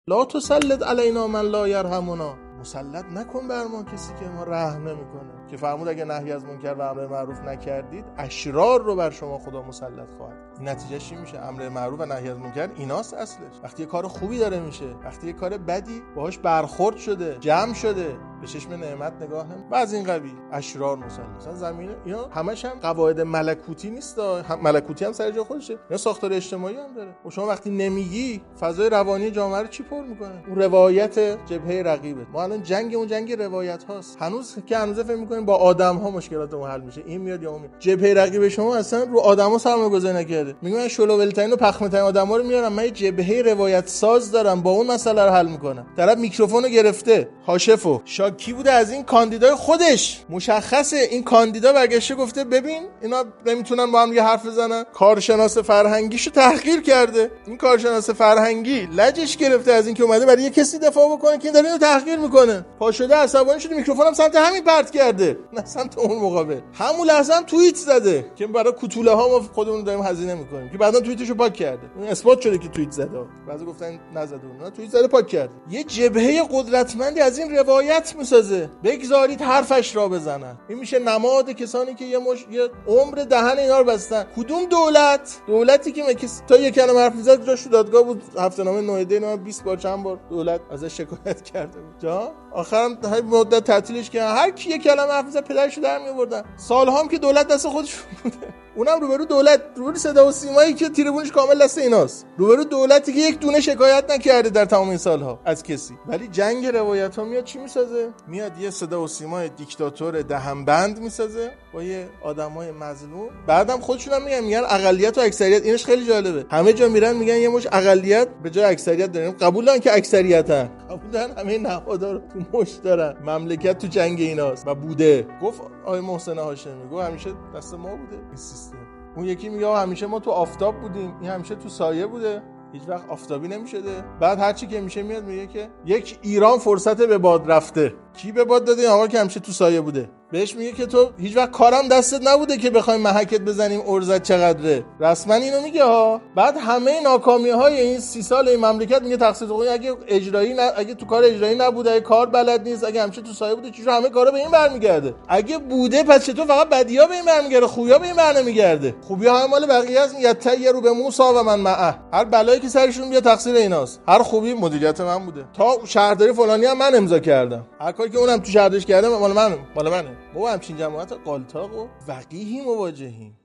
لا تسلط علینا من لا یرحمنا، مسلط نکن بر ما کسی که ما رحم نمیکنه. که فرمود اگه نهی از منکر و امر معروف نکردید اشرار رو بر شما خدا مسلط خواهد. این نتیجه چی میشه؟ امر معروف و نهی از منکر ایناست اصلش. وقتی یه کار خوبی داره میشه، وقتی یه کار بدی باهاش برخورد شده، جمع شده، به چشم نعمت نگاه نمی و از این قبیل اشرار مسلط. زمینه اینا همش هم قواعد ملکوتی نیست، ملکوتی هم سر جای خودشه، اینا ساختار اجتماعی هم داره. و شما وقتی نمیگی فضای روانی جامعه رو چی پر میکنه؟ اون روایت جبهه رقیبه. ما الان اون جنگ روایت هاست. هنوز فکر میکنیم با آدم ها مشکلاتمون حل میشه، این میاد یا اون میاد. جبهه رقیب شما اصلا رو آدما سرمایه‌گذاری نکرده. میگم من شلوولترین و پخمه‌ترین آدما رو میارم، من یه جبهه روایت ساز دارم، با اون مسئله رو حل میکنم. طرف میکروفونو گرفته، حاشفو شاکی بوده از این کاندیدای خودش، مشخصه این کاندیدا برگشته گفته ببین اینا نمیتونن با هم یه حرف بزنن، کارشناس فرهنگیشو تحقیر کرده. این کارشناس فرهنگی لجش گرفته از اینکه اومده برای یه کسی دفاع بکنه که این داره اینو تحقیر میکنه، پا شده عصبانی شده میکروفونم سمت همین پرت کرده، نه سمت اون مقابل. همون لحظه هم توییت زده که برای کوتوله ها ما خودمون داریم هزینه میکنیم، که بعدا توییتشو پاک کرده. این اثبات شده که توییت زده، بعضی گفتن نزده، اون توییت زده پاک کرده. یه جبهه قدرتمندی از این روایت میسازه، بگذارید حرفش را بزنن. این میشه نماد کسانی که یه عمر دهن اینا رو بستن. کدوم دولتی که تا یک کلمه حرف زد جاش تو دادگاه بود، هفته نامه نویده اینا 20 بار چند بار دولت ازش شکایت کرده بود. جا آخرام مدت تعطیلش کردن، هر کی یک کلمه حرف زد پدرشو در میآوردن. سالها هم که دولت دست خودش بوده، اونم روبرو دولت، روبرو صدا و سیمایی که تریبونش کامل دست ایناست، روبرو دولتی که یک دونه شکایت نکرده در تمام این سالها از کسی. ولی جنگ روایت ها میاد چی میسازه؟ میاد یه صدا و سیمای دیکتاتور دهنبند میسازه با یه آدمای مظلوم. بعدم خودشون هم میگن اقلیت و اکثریت. اینش خیلی جالبه، همه جا میرن میگن یه مش اقلیت به جای اکثریت داریم. قبول دارن که اکثریتن، قبول دارن همه نهادها رو تو مش دارن، مملکت تو جنگ ایناست و بوده. گفت آقای محسن هاشمی گفت همیشه دست ما بوده این سیستم. اون یکی میگه همیشه ما تو آفتاب بودیم، این همیشه تو سایه بوده، هیچ وقت آفتابی نمیشده. بعد هر چی که میشه میاد میگه که یک ایران فرصت به باد رفته. کی به باد داده؟ آقا که همیشه تو سایه بوده. بهش میگه که تو هیچ وقت کارم دستت نبوده که بخوایم محکت بزنیم ارزت چقدره. رسما اینو میگه ها. بعد همه ناکامی‌های این 30 سال این مملکت میگه تقصیر حقوقی اگه اجرایی اگه تو کار اجرایی نبوده، اگه کار بلد نیست، اگه همیشه تو سایه بوده، چجوری همه کارا به این برمیگرده؟ اگه بوده پس چطور فقط بدی‌ها به این برمیگرده، خوبی‌ها به این برنمیگرده؟ خوبی‌ها هم مال بقیه است. یتیرو به موسی و من معه. هر بلایی که سرشون بیاد تقصیر ایناست، هر خوبی مدیریت من بوده. تا شهرداری فلانی هم من امضا کردم، هر کاری که اونم تو شهرداریش کردم مال منه. ما همچین جماعت قالتاق و وقیحی مواجهیم.